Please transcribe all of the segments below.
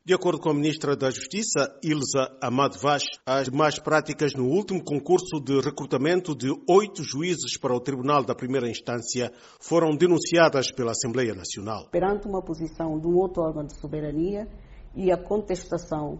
De acordo com a Ministra da Justiça, Ilza Amado Vaz, as más práticas no último concurso de recrutamento de 8 juízes para o Tribunal da Primeira Instância foram denunciadas pela Assembleia Nacional. Perante uma posição de um outro órgão de soberania e a contestação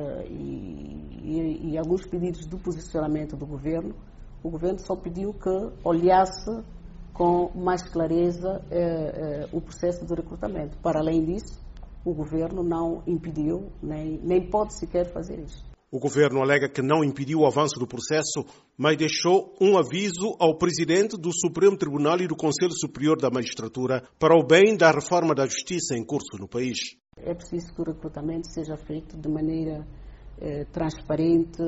e alguns pedidos de posicionamento do governo, o governo só pediu que olhasse com mais clareza o processo de recrutamento. Para além disso, o governo não impediu, nem pode sequer fazer isso. O governo alega que não impediu o avanço do processo, mas deixou um aviso ao presidente do Supremo Tribunal e do Conselho Superior da Magistratura para o bem da reforma da justiça em curso no país. É preciso que o recrutamento seja feito de maneira transparente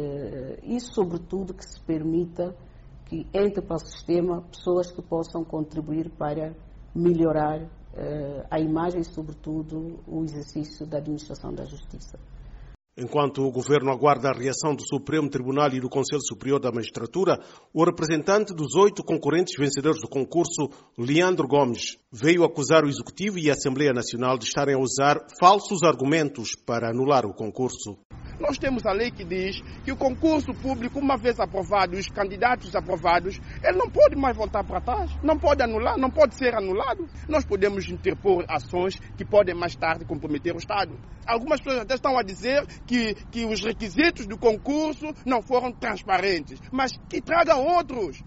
e, sobretudo, que se permita que entre para o sistema pessoas que possam contribuir para melhorar a imagem e, sobretudo, o exercício da administração da justiça. Enquanto o governo aguarda a reação do Supremo Tribunal e do Conselho Superior da Magistratura, o representante dos 8 concorrentes vencedores do concurso, Leandro Gomes, veio acusar o Executivo e a Assembleia Nacional de estarem a usar falsos argumentos para anular o concurso. Nós temos a lei que diz que o concurso público, uma vez aprovado, os candidatos aprovados, ele não pode mais voltar para trás, não pode anular, não pode ser anulado. Nós podemos interpor ações que podem mais tarde comprometer o Estado. Algumas pessoas até estão a dizer que os requisitos do concurso não foram transparentes, mas que tragam outros,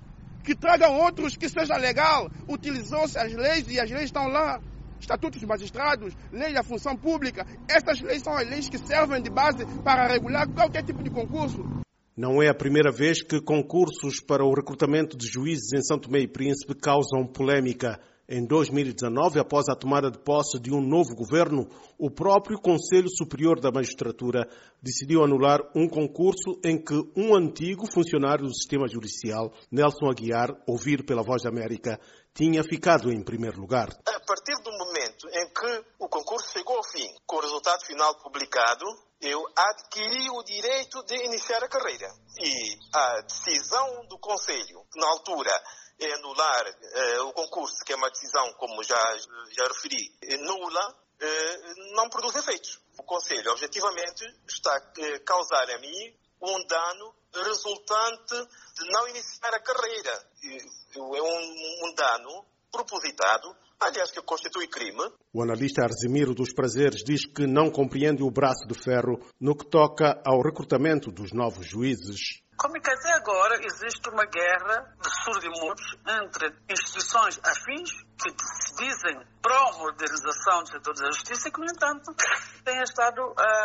que seja legal. Utilizou-se as leis e as leis estão lá. Estatutos dos magistrados, lei da função pública, essas leis são as leis que servem de base para regular qualquer tipo de concurso. Não é a primeira vez que concursos para o recrutamento de juízes em São Tomé e Príncipe causam polêmica. Em 2019, após a tomada de posse de um novo governo, o próprio Conselho Superior da Magistratura decidiu anular um concurso em que um antigo funcionário do sistema judicial, Nelson Aguiar, ouvido pela Voz da América, tinha ficado em primeiro lugar. A partir do momento em que o concurso chegou ao fim, com o resultado final publicado, eu adquiri o direito de iniciar a carreira. E a decisão do Conselho, que na altura é anular o concurso, que é uma decisão, como já referi, nula, não produz efeitos. O Conselho, objetivamente, está a causar a mim um dano resultante de não iniciar a carreira. É um dano propositado, aliás, que constitui crime. O analista Arzimiro dos Prazeres diz que não compreende o braço de ferro no que toca ao recrutamento dos novos juízes. Como que até agora existe uma guerra de surdo-mudos entre instituições afins que se dizem pró-modernização do setor da justiça e que, no entanto, têm estado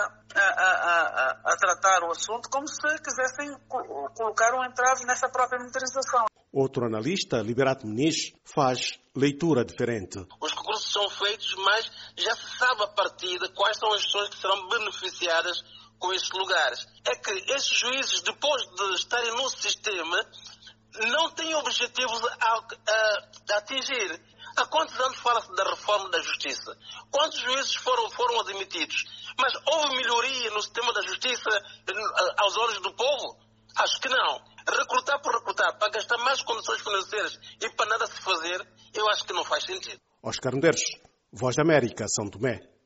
a tratar o assunto como se quisessem colocar um entrave nessa própria modernização. Outro analista, Liberato Muniz, faz leitura diferente. Os concursos são feitos, mas já se sabe a partida quais são as pessoas que serão beneficiadas com esses lugares. É que esses juízes, depois de estarem no sistema, não têm objetivos a atingir. Há quantos anos fala-se da reforma da justiça? Quantos juízes foram admitidos? Mas houve melhoria no sistema da justiça aos olhos do povo? Acho que não. Recrutar por recrutar, para gastar mais condições financeiras e para nada se fazer, eu acho que não faz sentido. Oscar Medeiros, Voz da América, São Tomé.